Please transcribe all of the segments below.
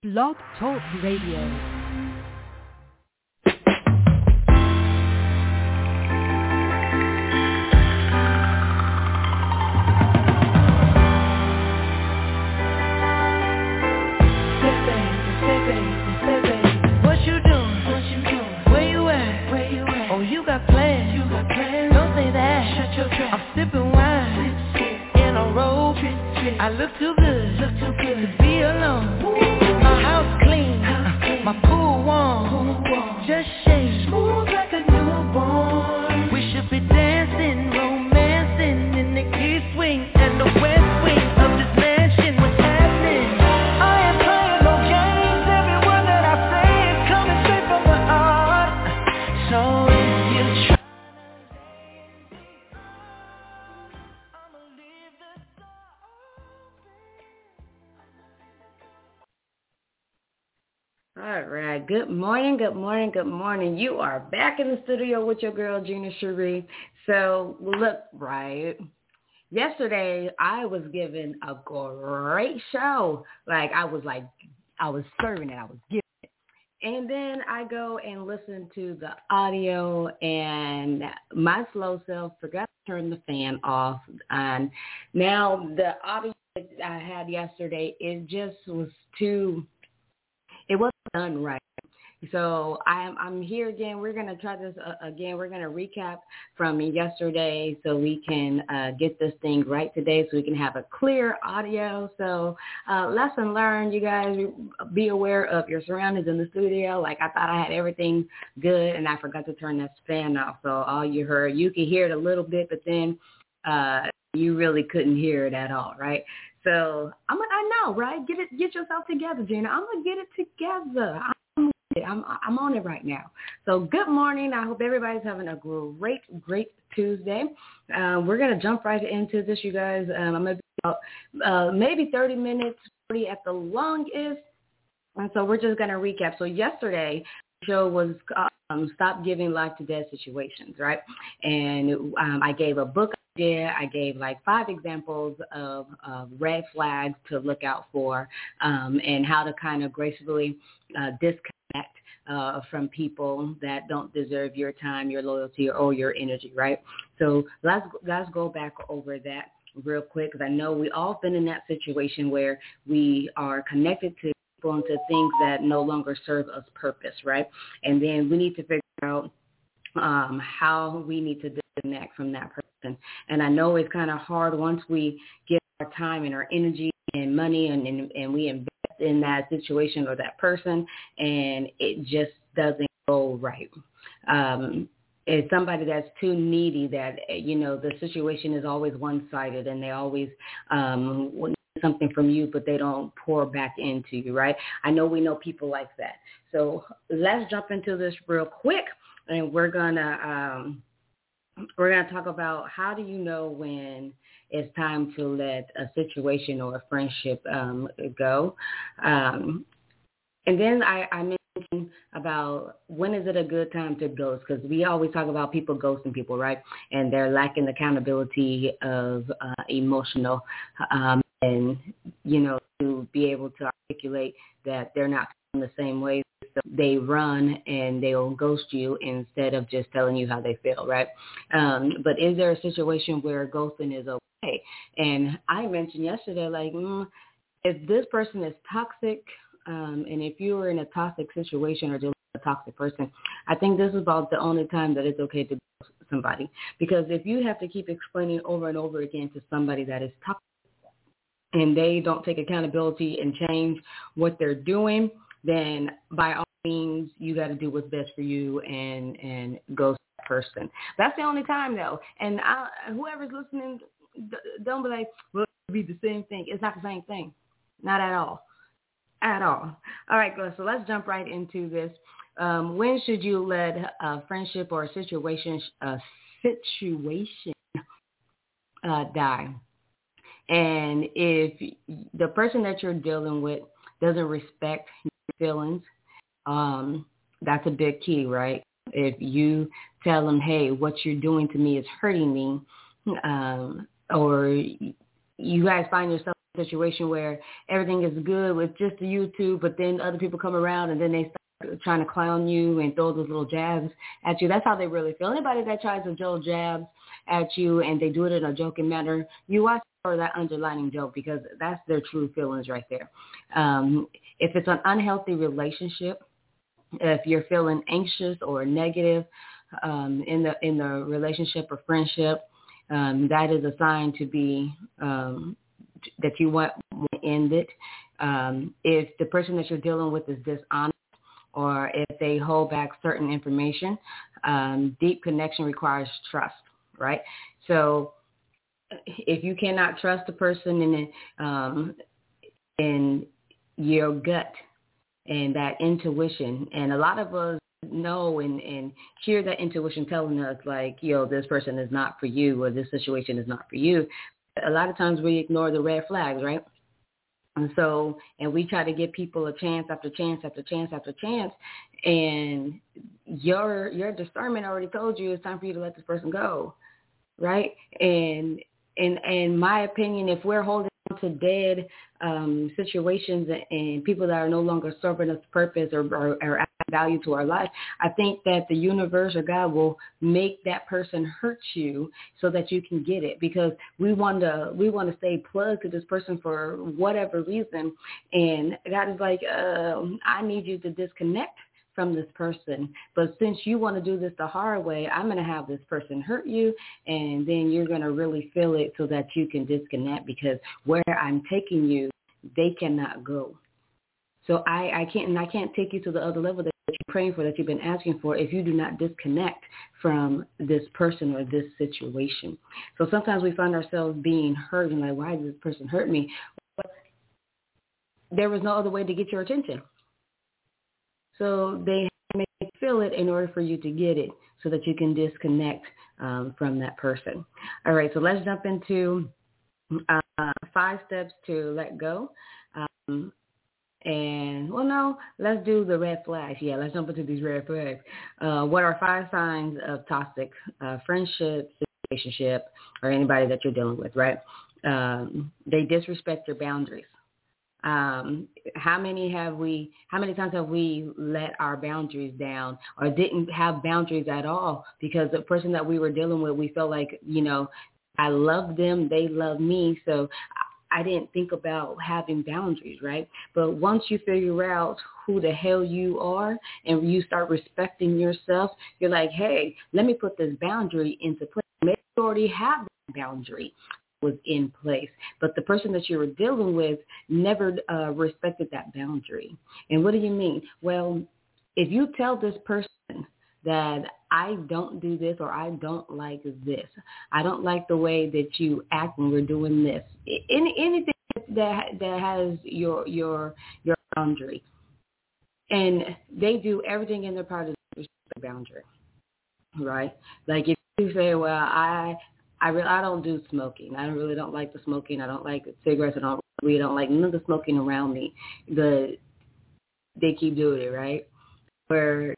Blog Talk Radio. I look too good to be alone. My house clean, my pool warm, just shake smooth like a newborn. We should be dancing, romancing in the east wing and the west wing of this mansion. What's happening? I ain't playing no games. Every word that I say is coming straight from the heart. So if you try. All right. Good morning. You are back in the studio with your girl, Gina Cherie. So, look, right. Yesterday, I was given a great show. I was serving it. I was giving it. And then I go and listen to the audio, and my slow self forgot to turn the fan off. And now the audio that I had yesterday, it just was it wasn't done right. So I'm here again. We're going to try this again. We're going to recap from yesterday so we can get this thing right today so we can have a clear audio. So lesson learned, you guys, be aware of your surroundings in the studio. I thought I had everything good, and I forgot to turn that fan off. So all you heard, you could hear it a little bit, but then you really couldn't hear it at all, right? So I know, right? Get yourself together, Gina. I'm gonna get it together. I'm on it right now. So good morning. I hope everybody's having a great Tuesday. We're gonna jump right into this, you guys. I'm gonna be about maybe 30 minutes, 40 at the longest. And so we're just gonna recap. So yesterday, the show was Stop Giving Life to Dead Situations, right? And I gave a book. Yeah, I gave 5 examples of red flags to look out for and how to kind of gracefully disconnect from people that don't deserve your time, your loyalty, or your energy, right? So let's go back over that real quick, because I know we all been in that situation where we are connected to people and to things that no longer serve us purpose, right? And then we need to figure out how we need to disconnect from that person. And I know it's kind of hard once we give our time and our energy and money and we invest in that situation or that person, and it just doesn't go right. It's somebody that's too needy that, the situation is always one-sided, and they always want something from you, but they don't pour back into you, right? I know we know people like that. So let's jump into this real quick, and we're gonna talk about how do you know when it's time to let a situation or a friendship go. And then I mentioned about when is it a good time to ghost, because we always talk about people ghosting people, right? And they're lacking accountability of emotional and, to be able to articulate that they're not feeling the same way. So they run and they'll ghost you instead of just telling you how they feel, right? But is there a situation where ghosting is okay? And I mentioned yesterday, if this person is toxic, and if you were in a toxic situation or dealing with a toxic person, I think this is about the only time that it's okay to ghost somebody. Because if you have to keep explaining over and over again to somebody that is toxic and they don't take accountability and change what they're doing, then by all means, you got to do what's best for you and ghost that person. That's the only time, though. And whoever's listening, don't be like, well, it'll be the same thing. It's not the same thing. Not at all. At all. All right, so let's jump right into this. When should you let a friendship or a situation die? And if the person that you're dealing with doesn't respect your feelings, that's a big key, right? If you tell them, hey, what you're doing to me is hurting me, or you guys find yourself situation where everything is good with just the you two, but then other people come around and then they start trying to clown you and throw those little jabs at you. That's how they really feel. Anybody that tries to throw jabs at you and they do it in a joking manner, you watch for that underlining joke because that's their true feelings right there. If it's an unhealthy relationship, if you're feeling anxious or negative in the relationship or friendship, that is a sign to be that you want to end it. If the person that you're dealing with is dishonest, or if they hold back certain information, deep connection requires trust, right? So if you cannot trust the person in your gut and that intuition, and a lot of us know and hear that intuition telling us like, this person is not for you or this situation is not for you. A lot of times we ignore the red flags, right? And we try to give people a chance after chance after chance after chance, and your discernment already told you it's time for you to let this person go, right? And in my opinion, if we're holding on to dead situations and people that are no longer serving us purpose or adding value to our life, I think that the universe or God will make that person hurt you so that you can get it, because we want to stay plugged to this person for whatever reason, and God is like, I need you to disconnect from this person, but since you want to do this the hard way, I'm going to have this person hurt you, and then you're going to really feel it so that you can disconnect, because where I'm taking you, they cannot go. So I can't take you to the other level that you're praying for, that you've been asking for, if you do not disconnect from this person or this situation. So sometimes we find ourselves being hurt and like, why did this person hurt me? But there was no other way to get your attention. So they have to make you feel it in order for you to get it so that you can disconnect from that person. All right, so let's jump into 5 steps to let go. Let's do the red flags. Yeah, let's jump into these red flags. What are 5 signs of toxic friendship, relationship, or anybody that you're dealing with, right? They disrespect your boundaries. How many times have we let our boundaries down or didn't have boundaries at all because the person that we were dealing with, we felt like, I love them, they love me, so I didn't think about having boundaries, right? But once you figure out who the hell you are and you start respecting yourself, you're like, hey, let me put this boundary into place. Maybe you already have that boundary was in place, but the person that you were dealing with never respected that boundary. And what do you mean? Well, if you tell this person that I don't do this or I don't like this, I don't like the way that you act when we're doing this, anything that has your boundary, and they do everything in their power to respect the boundary, right? Like if you say, well, I don't do smoking. I really don't like the smoking. I don't like cigarettes. I don't like none of the smoking around me. But they keep doing it, right? Where,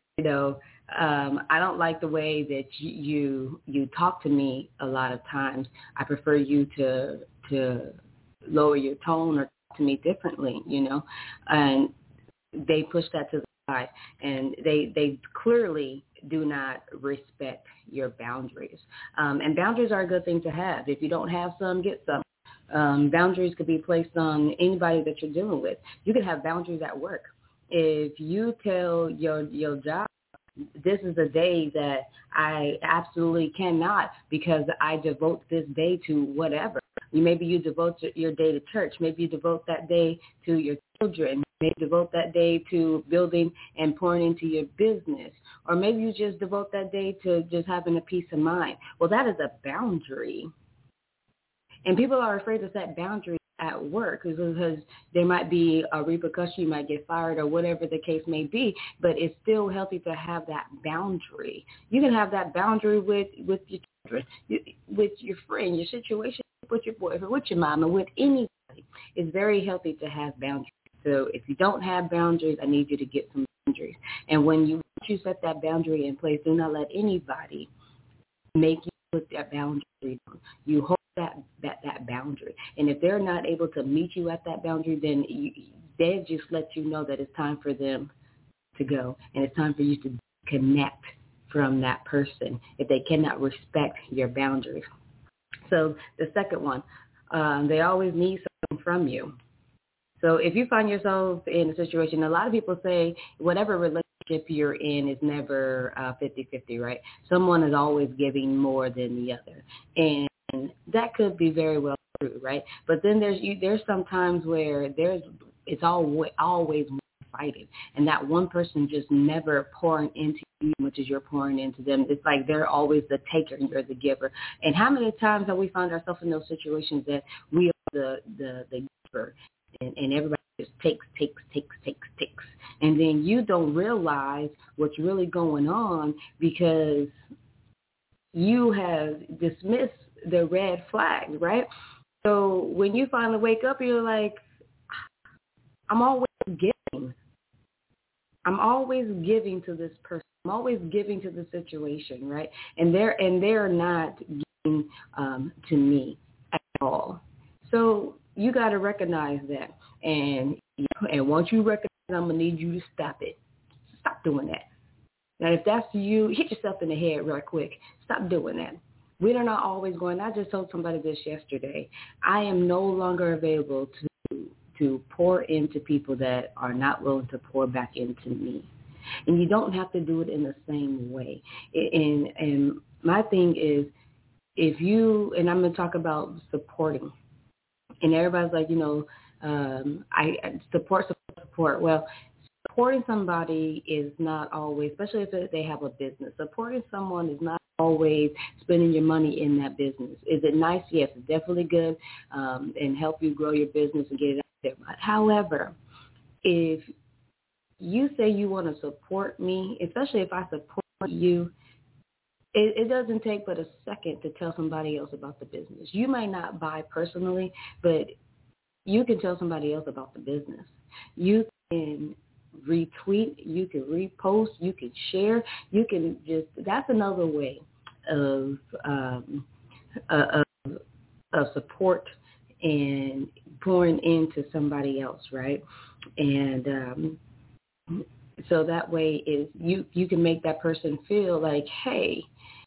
I don't like the way that you talk to me a lot of times. I prefer you to lower your tone or talk to me differently, And they push that to the side, and they clearly do not respect your boundaries. And boundaries are a good thing to have. If you don't have some, get some. Boundaries could be placed on anybody that you're dealing with. You can have boundaries at work. If you tell your job, this is a day that I absolutely cannot because I devote this day to whatever. Maybe you devote your day to church. Maybe you devote that day to your children. Maybe you devote that day to building and pouring into your business. Or maybe you just devote that day to just having a peace of mind. Well, that is a boundary. And people are afraid to set boundaries at work because there might be a repercussion. You might get fired or whatever the case may be, but it's still healthy to have that boundary. You can have that boundary with your children, with your friend, your situation, with your boyfriend, with your mama, with anybody. It's very healthy to have boundaries. So if you don't have boundaries, I need you to get some boundaries. And once you set that boundary in place, do not let anybody make you put that boundary on. You hold that boundary. And if they're not able to meet you at that boundary, then they just let you know that it's time for them to go. And it's time for you to connect from that person if they cannot respect your boundaries. So the second one, they always need something from you. So if you find yourself in a situation, a lot of people say whatever relationship you're in is never 50-50, right? Someone is always giving more than the other. And that could be very well true, right? But then there's some times where it's always one-sided, and that one person just never pouring into you as much as you're pouring into them. It's like they're always the taker and you're the giver. And how many times have we found ourselves in those situations that we are the giver, and everybody just takes, and then you don't realize what's really going on because you have dismissed the red flags, right? So when you finally wake up, you're like, I'm always giving. I'm always giving to this person. I'm always giving to the situation, right? And they're not giving to me at all. So you got to recognize that. And once you recognize, I'm going to need you to stop it. Stop doing that. Now, if that's you, hit yourself in the head real quick. Stop doing that. We are not always going. I just told somebody this yesterday. I am no longer available to pour into people that are not willing to pour back into me. And you don't have to do it in the same way. And my thing is, if you, and I'm going to talk about supporting, and everybody's like, I support. Well, supporting somebody is not always, especially if they have a business. Supporting someone is not always spending your money in that business. Is it nice? Yes, it's definitely good, and help you grow your business and get it out there. But however, if you say you want to support me, especially if I support you, it doesn't take but a second to tell somebody else about the business. You might not buy personally, but you can tell somebody else about the business. You can retweet, you can repost, you can share, you can that's another way of support and pouring into somebody else, right? And so that way is you can make that person feel like, hey,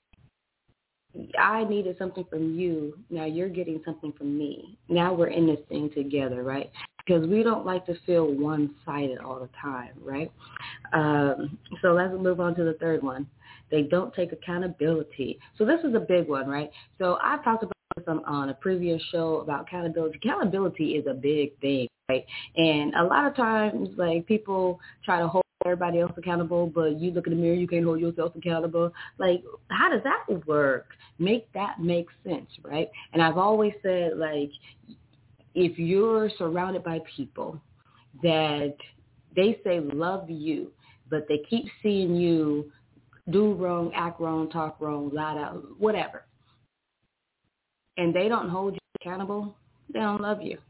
I needed something from you. Now you're getting something from me. Now we're in this thing together, right? Because we don't like to feel one-sided all the time, right? So let's move on to the third one. They don't take accountability. So this is a big one, right? So I've talked about this on a previous show about accountability. Accountability is a big thing, right? And a lot of times, like, people try to hold everybody else accountable, but you look in the mirror, you can't hold yourself accountable. Like, how does that work? Make that make sense, right? And I've always said, like, if you're surrounded by people that they say love you, but they keep seeing you do wrong, act wrong, talk wrong, lie out, whatever, and they don't hold you accountable, they don't love you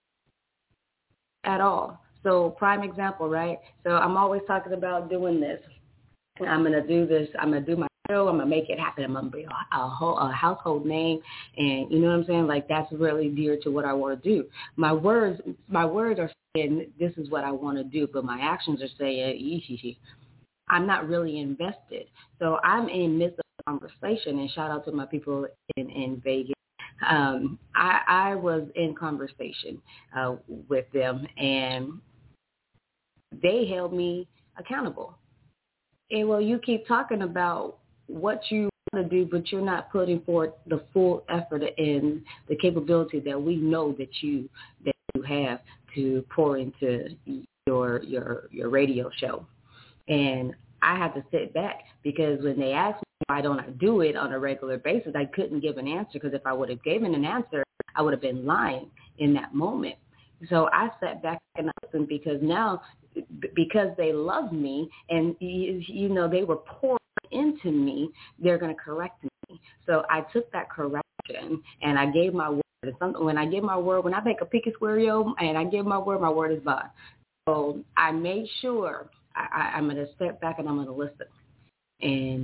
at all. So prime example, right? So I'm always talking about doing this. I'm going to do this. I'm going to do my show. I'm going to make it happen. I'm going to be a household name. And you know what I'm saying? Like, that's really dear to what I want to do. My words are saying this is what I want to do, but my actions are saying, I'm not really invested. So I'm in the midst of a conversation, and shout out to my people in Vegas. I was in conversation with them, and they held me accountable. And, well, you keep talking about what you want to do, but you're not putting forth the full effort and the capability that we know that you have to pour into your radio show. And I had to sit back, because when they asked me why don't I do it on a regular basis, I couldn't give an answer, because if I would have given an answer, I would have been lying in that moment. So I sat back and listened, because they love me and, they were pouring into me, they're going to correct me. So I took that correction and I gave my word. When I give my word, when I make a pinky swear, and I give my word is bond. So I made sure I'm going to step back and I'm going to listen. And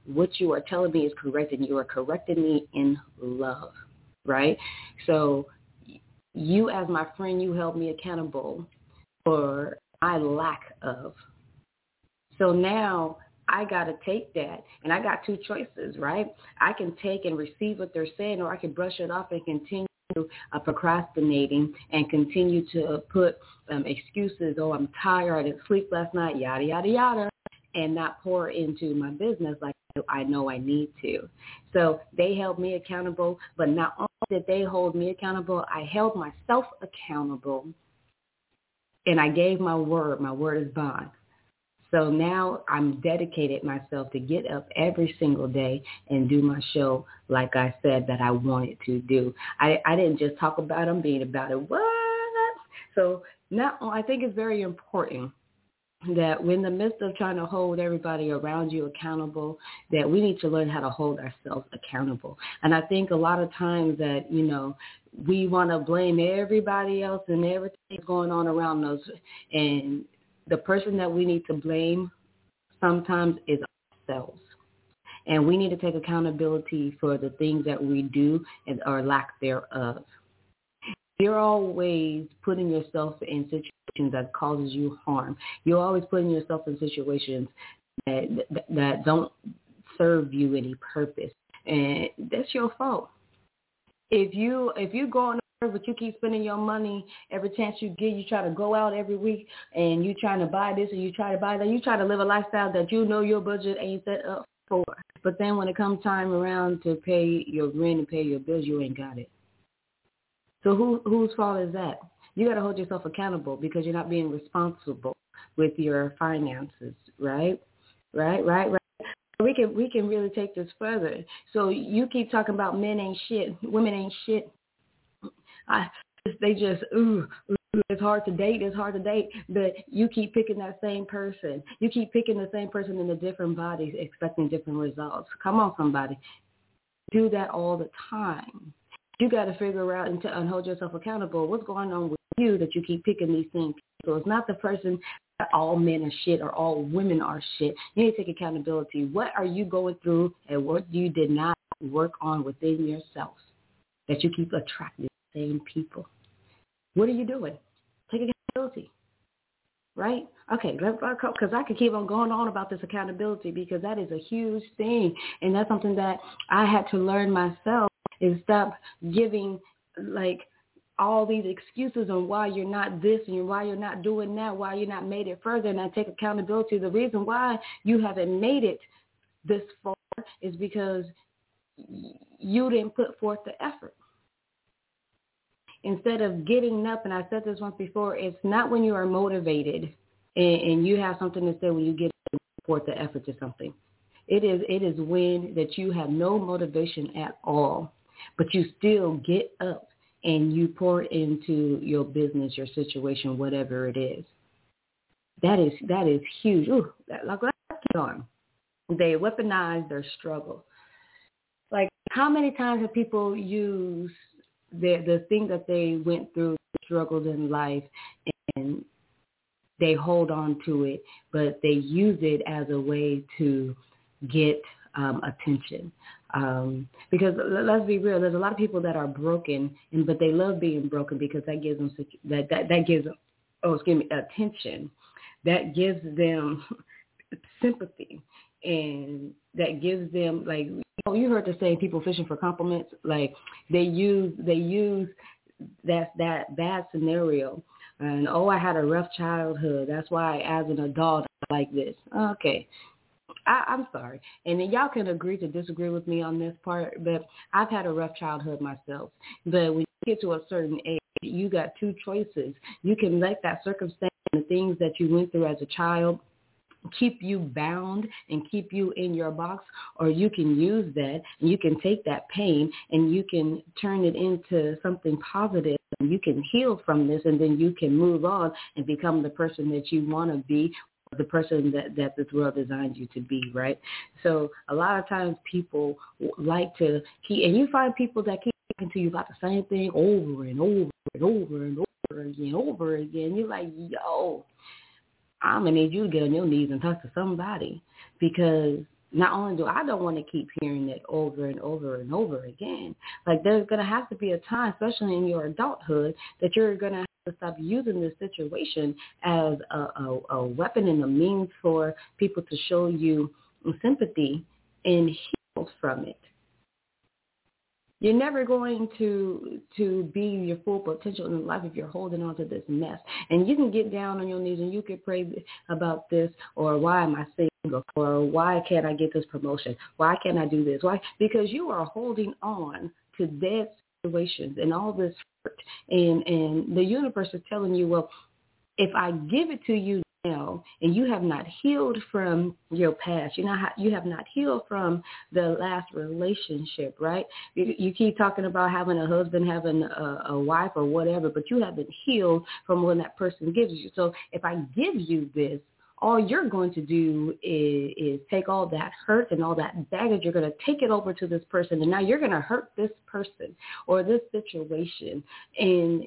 what you are telling me is correct, and you are correcting me in love, right? So you as my friend, you held me accountable for my lack of. So now I got to take that, and I got two choices, right? I can take and receive what they're saying, or I can brush it off and continue procrastinating and continue to put excuses. Oh, I'm tired, I didn't sleep last night, yada, yada, yada, and not pour into my business like I know I need to. So they held me accountable, but not only did they hold me accountable, I held myself accountable, and I gave my word. My word is bond. So now I'm dedicated myself to get up every single day and do my show like I said that I wanted to do. I didn't just talk about it, I'm being about it. What? So now I think it's very important that in the midst of trying to hold everybody around you accountable, that we need to learn how to hold ourselves accountable. And I think a lot of times that, we want to blame everybody else and everything going on around us, and the person that we need to blame sometimes is ourselves. And we need to take accountability for the things that we do and or lack thereof. You're always putting yourself in situations that causes you harm. You're always putting yourself in situations that don't serve you any purpose. And that's your fault. If you go on but you keep spending your money every chance you get. You try to go out every week, and you trying to buy this and you try to buy that. You try to live a lifestyle that your budget ain't set up for. But then when it comes time around to pay your rent and pay your bills, you ain't got it. So whose fault is that? You got to hold yourself accountable because you're not being responsible with your finances, right? Right. We can really take this further. So you keep talking about men ain't shit, women ain't shit. It's hard to date, but you keep picking that same person. You keep picking the same person in the different bodies, expecting different results. Come on, somebody. Do that all the time. You got to figure out and hold yourself accountable. What's going on with you that you keep picking these things? So it's not the person that all men are shit or all women are shit. You need to take accountability. What are you going through and what you did not work on within yourself that you keep attracting? Same people. What are you doing? Take accountability, right? Okay, because I could keep on going on about this accountability because that is a huge thing, and that's something that I had to learn myself is stop giving like all these excuses on why you're not this and why you're not doing that, why you're not made it further, and I take accountability. The reason why you haven't made it this far is because you didn't put forth the effort. Instead of getting up, and I said this once before, it's not when you are motivated and you have something to say when you get forth the effort to something. It is when that you have no motivation at all, but you still get up and you pour into your business, your situation, whatever it is. That is huge. Ooh, let's keep on. They weaponize their struggle. Like, how many times have people used the thing that they went through, struggled in life, and they hold on to it, but they use it as a way to get attention. Because let's be real, there's a lot of people that are broken, but they love being broken because that gives them that gives them attention, that gives them sympathy, and that gives them like. You heard the saying, people fishing for compliments. Like they use that bad scenario, and I had a rough childhood. That's why, as an adult, I like this. Okay, I'm sorry, and then y'all can agree to disagree with me on this part, but I've had a rough childhood myself. But when you get to a certain age, you got two choices. You can let that circumstance and the things that you went through as a child keep you bound and keep you in your box, or you can use that and you can take that pain and you can turn it into something positive, and you can heal from this, and then you can move on and become the person that you want to be, the person that this world designed you to be, right? So a lot of times people like to keep, and you find people that keep talking to you about the same thing over and over and over and over again. You're like, yo, I'm going to need you to get on your knees and talk to somebody, because Not only do I don't want to keep hearing it over and over and over again, like there's going to have to be a time, especially in your adulthood, that you're going to have to stop using this situation as a weapon and a means for people to show you sympathy and heal from it. You're never going to be your full potential in life if you're holding on to this mess. And you can get down on your knees and you can pray about this, or why am I single, or why can't I get this promotion? Why can't I do this? Why? Because you are holding on to dead situations and all this hurt. And the universe is telling you, well, if I give it to you now, and you have not healed from your past, you have not healed from the last relationship, right? You keep talking about having a husband, having a wife or whatever, but you haven't healed from when that person gives you. So if I give you this, all you're going to do is take all that hurt and all that baggage, you're going to take it over to this person, and now you're going to hurt this person or this situation. And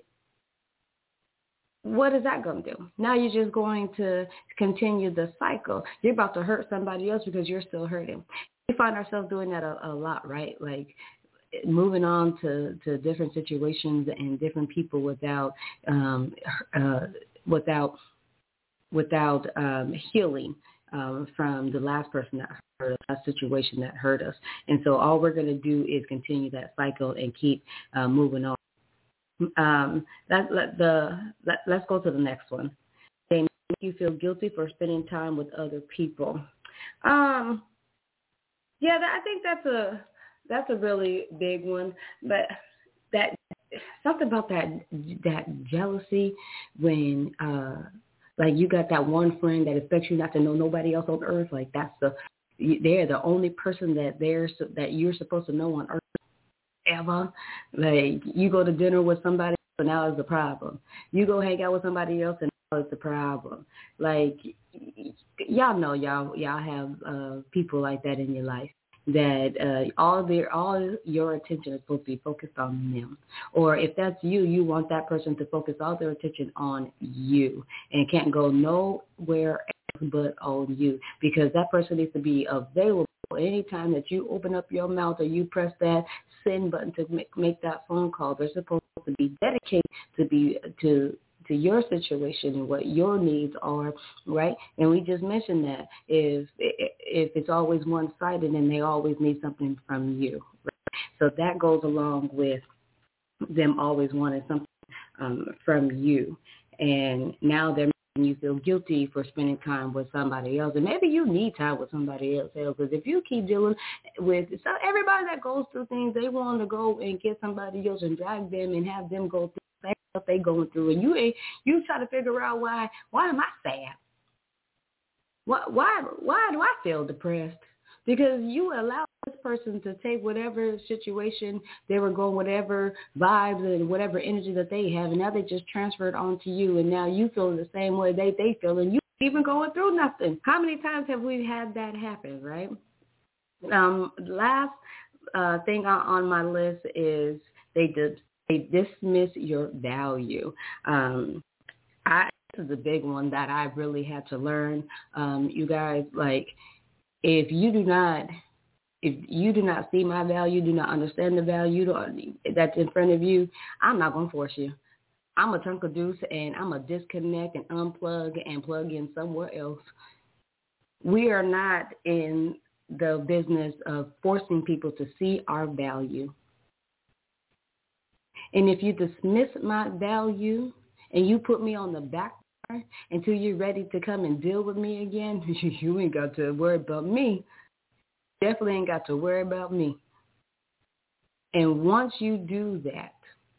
what is that going to do? Now you're just going to continue the cycle. You're about to hurt somebody else because you're still hurting. We find ourselves doing that a lot, right? Like moving on to different situations and different people without healing from the last person that hurt us, that situation that hurt us. And so all we're going to do is continue that cycle and keep moving on. Let's go to the next one. They make you feel guilty for spending time with other people. I think that's a really big one. But that something about that jealousy when like you got that one friend that expects you not to know nobody else on earth. Like they're the only person that you're supposed to know on earth. Ever. Like you go to dinner with somebody and now it's the problem. You go hang out with somebody else and now it's the problem. Like y'all know y'all have people like that in your life that all your attention is supposed to be focused on them. Or if that's you want that person to focus all their attention on you and can't go nowhere else but on you, because that person needs to be available anytime that you open up your mouth or you press that send button to make that phone call. They're supposed to be dedicated to your situation and what your needs are, right? And we just mentioned that if it's always one-sided, then they always need something from you, right? So that goes along with them always wanting something from you. And now they're making you feel guilty for spending time with somebody else. And maybe you need time with somebody else, because if you keep dealing with everybody that goes through things, they want to go and get somebody else and drag them and have them go through what they going through, and you try to figure out why am I sad? Why do I feel depressed? Because you allow this person to take whatever situation they were going, whatever vibes and whatever energy that they have, and now they just transfer it onto you, and now you feel the same way they feel, and you even going through nothing. How many times have we had that happen, right? Last thing on my list is they dismiss your value. This is a big one that I really had to learn. You guys, like, if you do not see my value, do not understand the value that's in front of you, I'm not going to force you. I'm a chunk of deuce, and I'm going to disconnect and unplug and plug in somewhere else. We are not in the business of forcing people to see our value. And if you dismiss my value and you put me on the back burner until you're ready to come and deal with me again, you ain't got to worry about me. Definitely ain't got to worry about me. And once you do that,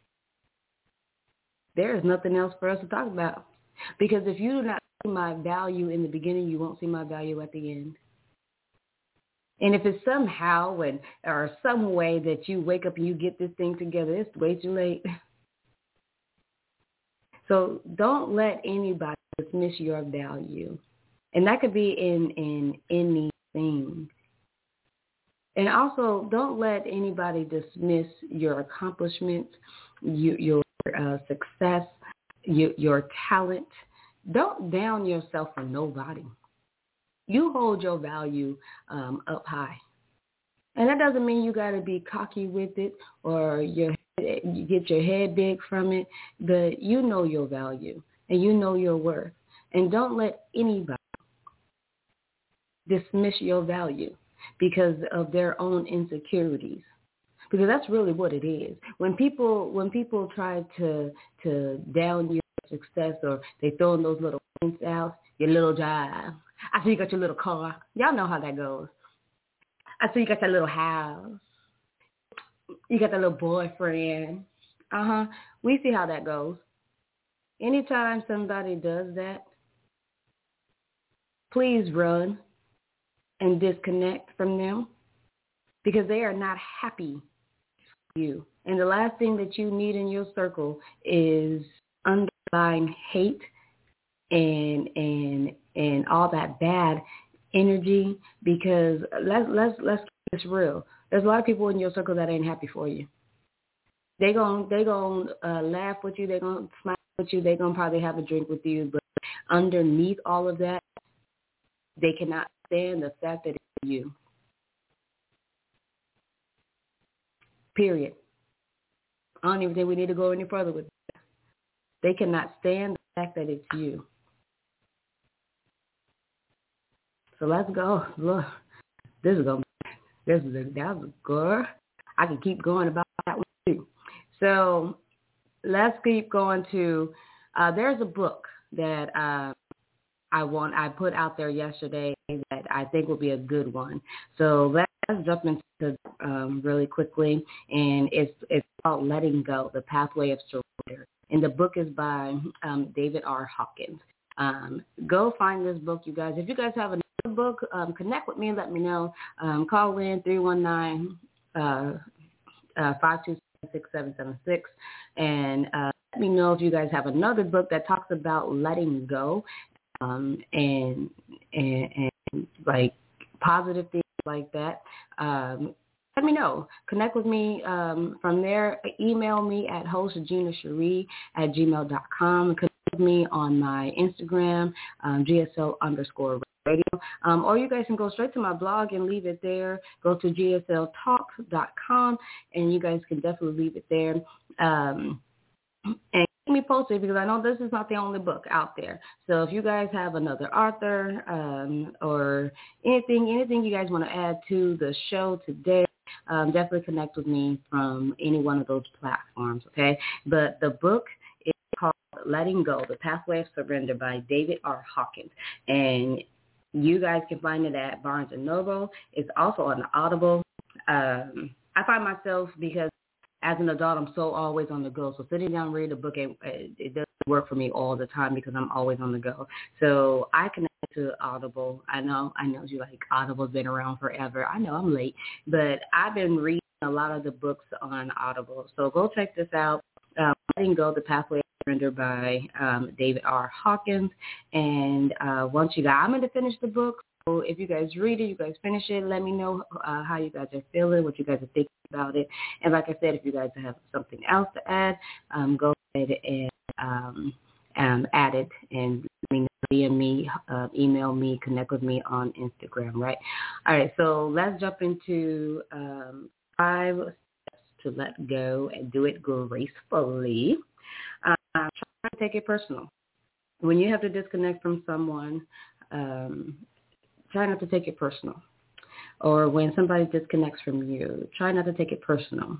there is nothing else for us to talk about. Because if you do not see my value in the beginning, you won't see my value at the end. And if it's somehow or some way that you wake up and you get this thing together, it's way too late. So don't let anybody dismiss your value. And that could be in anything. And also, don't let anybody dismiss your accomplishments, your success, your talent. Don't down yourself for nobody. You hold your value up high. And that doesn't mean you got to be cocky with it or you get your head big from it, but you know your value and you know your worth. And don't let anybody dismiss your value because of their own insecurities. Because that's really what it is. When people try to down your success or they throw in those little points out, your little job. I see you got your little car. Y'all know how that goes. I see you got that little house. You got that little boyfriend. We see how that goes. Anytime somebody does that, please run and disconnect from them because they are not happy with you. And the last thing that you need in your circle is underlying hate and all that bad energy, because let's keep this real. There's a lot of people in your circle that ain't happy for you. They gon' laugh with you. They gonna smile with you. They gonna probably have a drink with you. But underneath all of that, they cannot stand the fact that it's you. Period. I don't even think we need to go any further with that. They cannot stand the fact that it's you. So let's go. Look, that was a girl. I can keep going about that one too. So let's keep going to, there's a book that I put out there yesterday that I think will be a good one. So let's jump into it really quickly. And it's called Letting Go, The Pathway of Surrender. And the book is by David R. Hawkins. Go find this book, you guys. If you guys have another book, connect with me and let me know. Call in 319-526-6776 and let me know if you guys have another book that talks about letting go and like positive things like that. Let me know. Connect with me from there. Email me at hostginacherie@gmail.com. Connect with me on my Instagram, GSL_radio. Or you guys can go straight to my blog and leave it there. Go to gsltalk.com and you guys can definitely leave it there. And keep me posted because I know this is not the only book out there. So if you guys have another author or anything you guys want to add to the show today, definitely connect with me from any one of those platforms, okay? But the book is called Letting Go, The Pathway of Surrender by David R. Hawkins. And you guys can find it at Barnes & Noble. It's also on Audible. I find myself, because as an adult, I'm so always on the go. So sitting down and reading a book, it doesn't work for me all the time because I'm always on the go. So I connect to Audible. I know you're like, Audible's been around forever. I know I'm late, but I've been reading a lot of the books on Audible. So go check this out. Letting Go, The Pathway of Surrender by David R. Hawkins. And once you guys, I'm going to finish the book. So if you guys read it, you guys finish it, let me know how you guys are feeling, what you guys are thinking about it. And like I said, if you guys have something else to add, go ahead and add it and let me know, DM me, email me, connect with me on Instagram, right? All right, so let's jump into 5 steps to let go and do it gracefully. Try to take it personal. When you have to disconnect from someone, try not to take it personal. Or when somebody disconnects from you, try not to take it personal.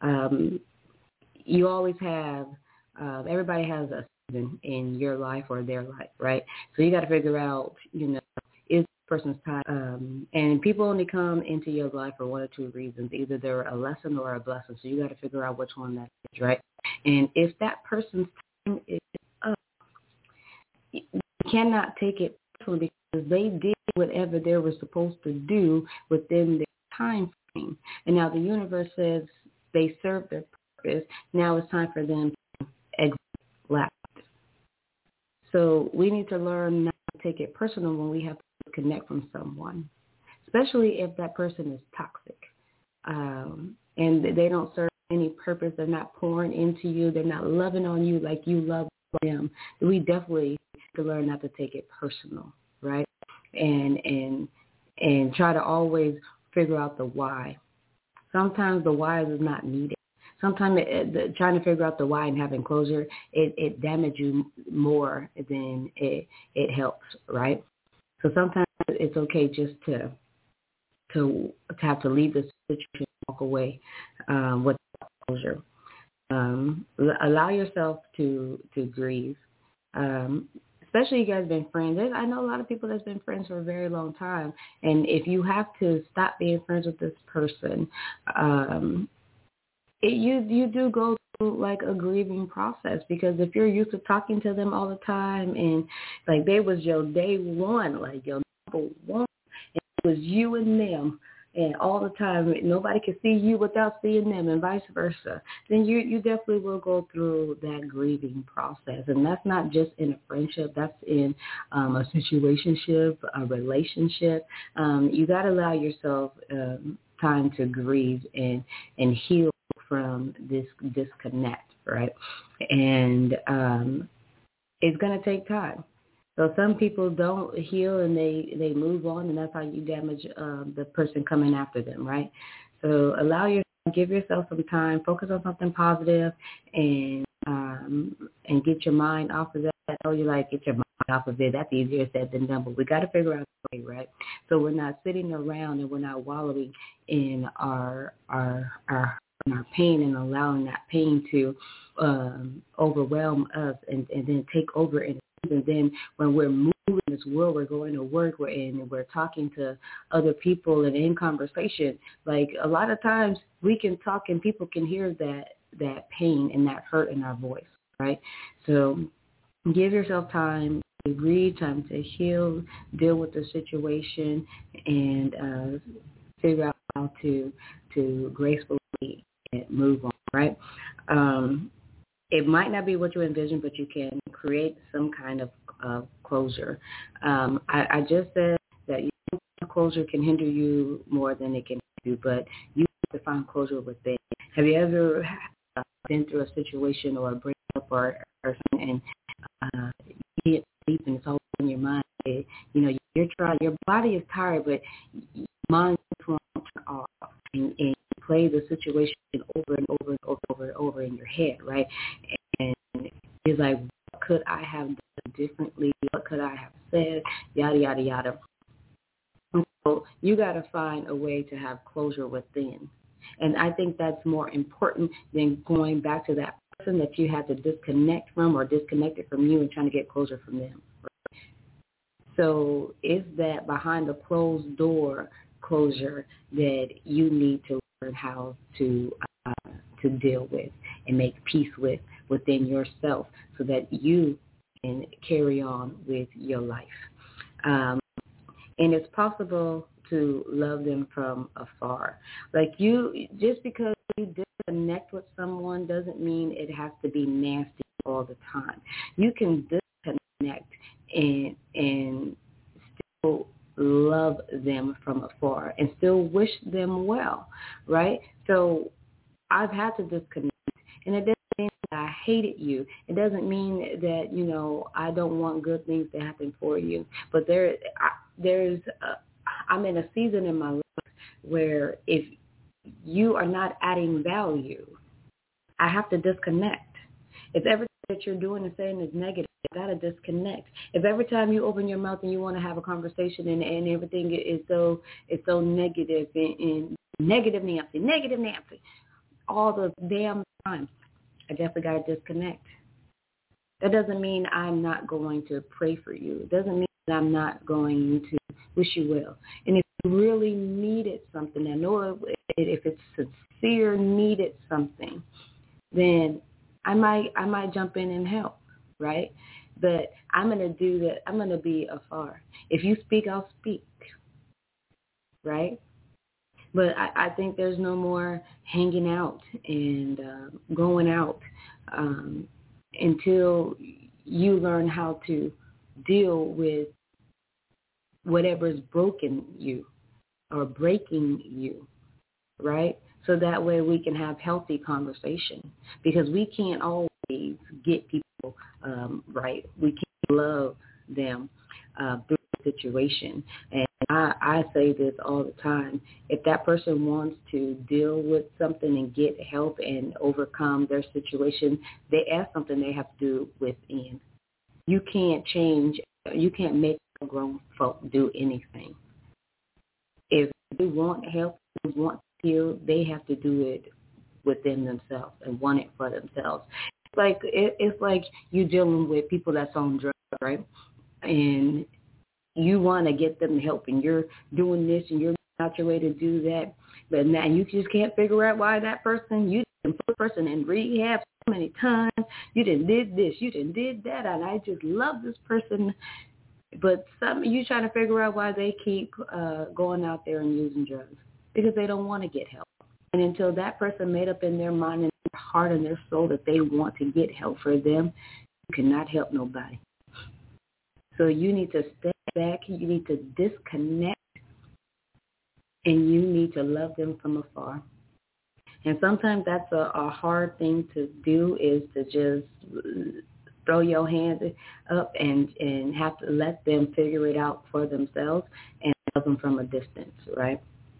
You always have, everybody has a season in your life or their life, right? So you got to figure out, is this person's time. And people only come into your life for one or two reasons. Either they're a lesson or a blessing. So you got to figure out which one that is, right? And if that person's time is up, you cannot take it personally because they did whatever they were supposed to do within their time frame. And now the universe says they served their purpose. Now it's time for them to exit left. So we need to learn not to take it personal when we have to connect from someone, especially if that person is toxic and they don't serve any purpose. They're not pouring into you. They're not loving on you like you love them. We definitely have to learn not to take it personal, right? and try to always figure out the why. Sometimes the why is not needed. Sometimes trying to figure out the why and having closure, it damages you more than it helps, right? So sometimes it's okay just to have to leave the situation, walk away with closure. Allow yourself to grieve. Especially you guys been friends. I know a lot of people that's been friends for a very long time, and if you have to stop being friends with this person, you do go through like a grieving process, because if you're used to talking to them all the time and like they was your day one, like your number one, and it was you and them and all the time, nobody can see you without seeing them and vice versa, then you definitely will go through that grieving process. And that's not just in a friendship, that's in a situationship, a relationship. You got to allow yourself time to grieve and heal from this disconnect, right? And it's going to take time. So some people don't heal and they move on, and that's how you damage the person coming after them, right? So give yourself some time, focus on something positive, and get your mind off of that. I know you like get your mind off of it. That's easier said than done, but we got to figure out a way, right? So we're not sitting around and we're not wallowing in our pain and allowing that pain to overwhelm us and then take over. And then when we're moving in this world, we're going to work, we're talking to other people and in conversation. Like a lot of times we can talk and people can hear that pain and that hurt in our voice, right? So give yourself time to grieve, time to heal, deal with the situation, and figure out how to gracefully move on, right? It might not be what you envision, but you can create some kind of closure. I just said that closure can hinder you more than it can help you, but you have to find closure within. Have you ever been through a situation or a breakup or something, and you get sleep and it's all in your mind? You're trying. Your body is tired, but your mind won't turn off, and you play the situation over and over and over and over in your head, right? And it's like, what could I have done differently? What could I have said? Yada, yada, yada. So you got to find a way to have closure within. And I think that's more important than going back to that person that you had to disconnect from or disconnected from you and trying to get closure from them. Right? So it's that behind the closed door closure that you need to learn how to deal with and make peace with within yourself so that you can carry on with your life. And it's possible to love them from afar. Like just because you disconnect with someone doesn't mean it has to be nasty all the time. You can disconnect and still love them from afar and still wish them well, right? So I've had to disconnect, and it doesn't mean that I hated you. It doesn't mean that, I don't want good things to happen for you. But I'm in a season in my life where if you are not adding value, I have to disconnect. If everything that you're doing and saying is negative, I got to disconnect. If every time you open your mouth and you want to have a conversation and everything is so negative and negative Nancy, all the damn time, I definitely got to disconnect. That doesn't mean I'm not going to pray for you. It doesn't mean that I'm not going to wish you well. And if you really needed something, I know if it's sincere needed something, then I might jump in and help, right? But I'm going to do that. I'm going to be afar. If you speak, I'll speak, right? But I think there's no more hanging out and going out until you learn how to deal with whatever's broken you or breaking you, right? So that way we can have healthy conversation, because we can't always get people right. We can't love them through situation. And I say this all the time. If that person wants to deal with something and get help and overcome their situation, they have something they have to do within. You can't make grown folk do anything. If they want help, they want to heal, they have to do it within themselves and want it for themselves. It's like you dealing with people that's on drugs, right? And you want to get them help, and you're doing this, and you're out your way to do that, but now you just can't figure out why that person, you didn't put the person in rehab so many times, you didn't did this, you didn't did that, and I just love this person, but you trying to figure out why they keep going out there and using drugs, because they don't want to get help. And until that person made up in their mind and their heart and their soul that they want to get help for them, you cannot help nobody. So you need to step back, you need to disconnect, and you need to love them from afar. And sometimes that's a hard thing to do, is to just throw your hands up and have to let them figure it out for themselves and love them from a distance, right?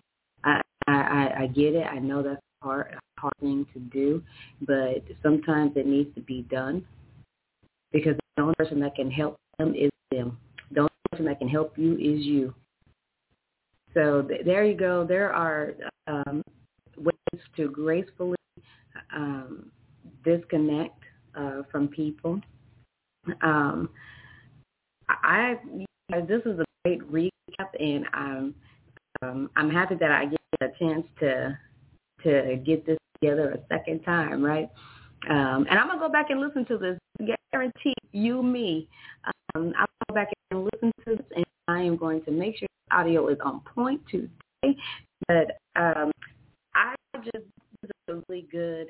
I get it. I know that's a hard thing to do, but sometimes it needs to be done, because the only person that can help them is them. The only person that can help you is you. So there you go. There are ways to gracefully disconnect from people. This is a great recap, and I'm happy that I get a chance to get this together a second time, right? And I'm gonna go back and listen to this. Guarantee you, me. I'll go back and listen to this, and I am going to make sure the audio is on point today. But I just, this is a really good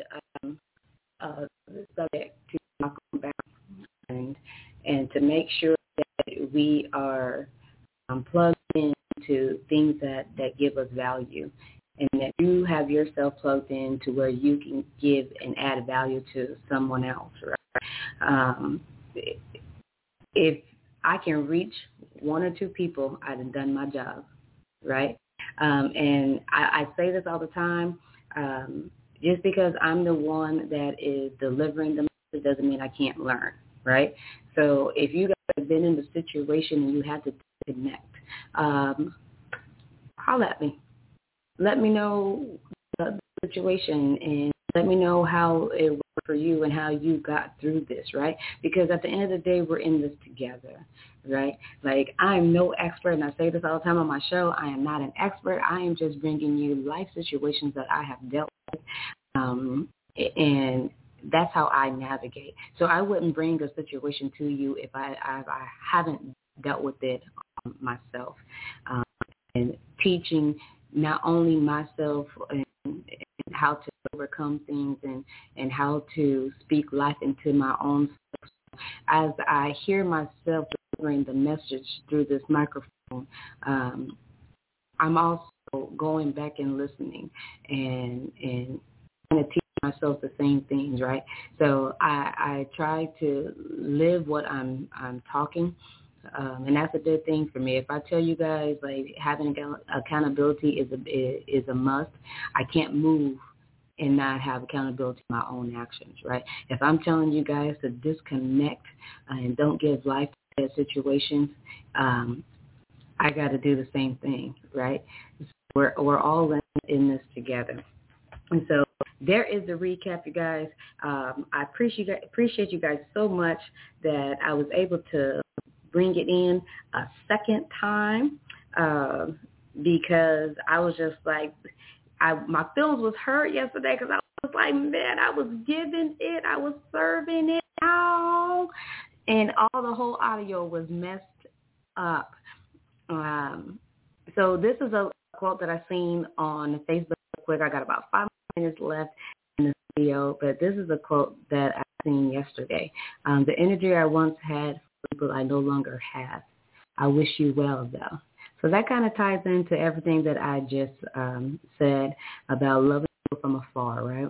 subject to talk about, and to make sure that we are plugged into things that give us value, and that you have yourself plugged in to where you can give and add value to someone else, right? If I can reach one or two people, I've done my job, right? And I say this all the time. Just because I'm the one that is delivering the message doesn't mean I can't learn, right? So if you guys have been in the situation and you had to connect, holler at me. Let me know the situation, and let me know how it worked for you and how you got through this, right? Because at the end of the day, we're in this together, right? Like, I'm no expert, and I say this all the time on my show. I am not an expert. I am just bringing you life situations that I have dealt with, and that's how I navigate. So I wouldn't bring a situation to you if I haven't dealt with it myself. And teaching not only myself and how to overcome things and how to speak life into my own self. As I hear myself delivering the message through this microphone, I'm also going back and listening and trying to teach myself the same things, right? So I try to live what I'm talking. And that's a good thing for me. If I tell you guys, like, having accountability is a must, I can't move and not have accountability to my own actions, right? If I'm telling you guys to disconnect and don't give life to situations, I got to do the same thing, right? We're all in this together. And so there is the recap, you guys. I appreciate you guys so much that I was able to bring it in a second time because I was just like, my feelings was hurt yesterday because I was like, man, I was giving it, I was serving it out, and all the whole audio was messed up. So this is a quote that I seen on Facebook real quick. I got about 5 minutes left in this video, but this is a quote that I seen yesterday. The energy I once had for people I no longer have. I wish you well, though. So that kind of ties into everything that I just said about loving people from afar, right?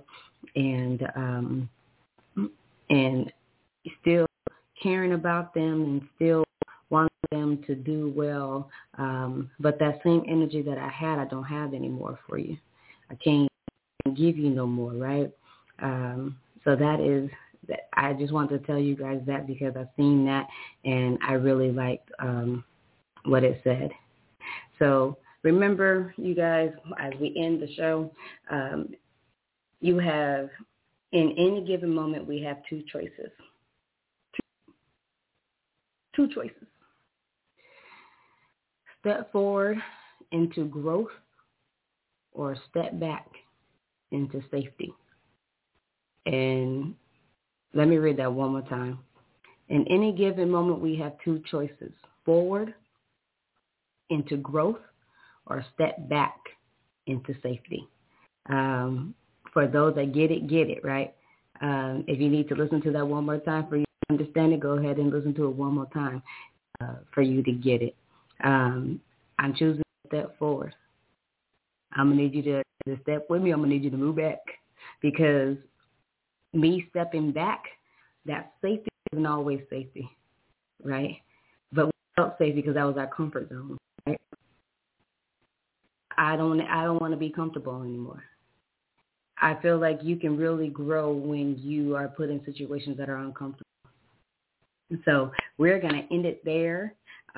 And still caring about them and still want them to do well, but that same energy that I had, I don't have anymore for you. I can't give you no more, right? So that is, I just wanted to tell you guys that because I've seen that and I really liked what it said. So remember, you guys, as we end the show, you have, in any given moment, we have two choices. Two choices. Step forward into growth or step back into safety. And let me read that one more time. In any given moment, we have two choices. Forward into growth or step back into safety. For those that get it, right? If you need to listen to that one more time for you to understand it, go ahead and listen to it one more time for you to get it. I'm choosing to step forward. I'm going to need you to step with me. I'm going to need you to move back because me stepping back, that safety isn't always safety, right? But we felt safe because that was our comfort zone, right? I don't want to be comfortable anymore. I feel like you can really grow when you are put in situations that are uncomfortable. So we're going to end it there.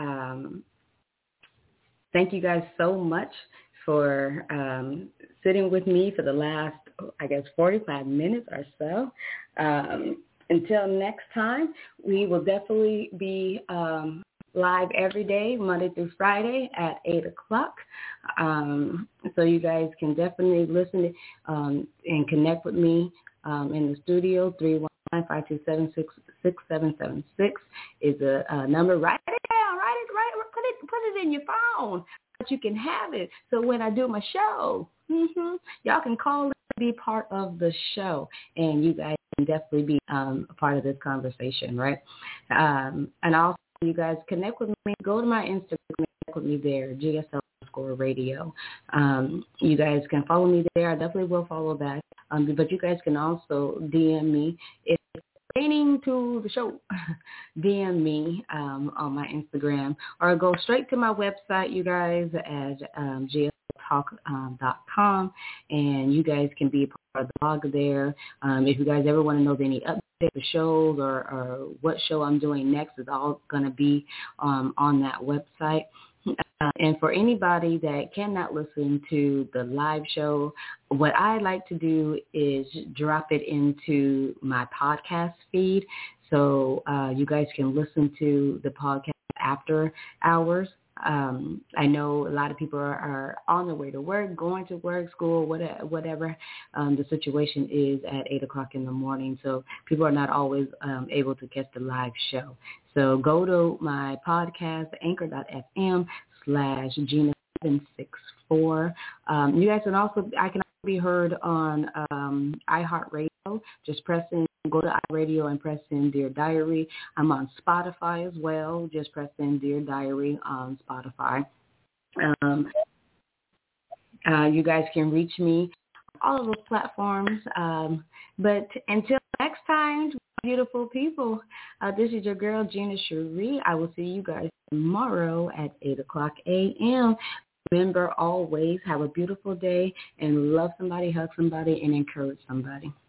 Thank you guys so much for sitting with me for the last, 45 minutes or so. Until next time, we will definitely be live every day, Monday through Friday at 8 o'clock. So you guys can definitely listen and connect with me in the studio. 319-527-6776 is a number. Write it down. Put it in your phone so you can have it. So when I do my show, y'all can call and be part of the show, and you guys can definitely be a part of this conversation, right? And also, you guys connect with me. Go to my Instagram, connect with me there, GSL_radio. You guys can follow me there. I definitely will follow back. But you guys can also DM me if pertaining to the show. DM me on my Instagram or go straight to my website, you guys, at GSLtalk.com, and you guys can be a part of the blog there. If you guys ever want to know any updates, the shows or what show I'm doing next is all going to be on that website. And for anybody that cannot listen to the live show, what I like to do is drop it into my podcast feed. So you guys can listen to the podcast after hours. I know a lot of people are on their way to work, going to work, school, whatever the situation is at 8 o'clock in the morning. So people are not always able to catch the live show. So go to my podcast, anchor.fm/Gina764. You guys can also, I can also be heard on iHeartRadio. Just go to iRadio and press in Dear Diary. I'm on Spotify as well. Just press in Dear Diary on Spotify. You guys can reach me on all of those platforms. But until next time, beautiful people, this is your girl, Gina Cherie. I will see you guys tomorrow at 8 o'clock a.m. Remember, always have a beautiful day and love somebody, hug somebody, and encourage somebody.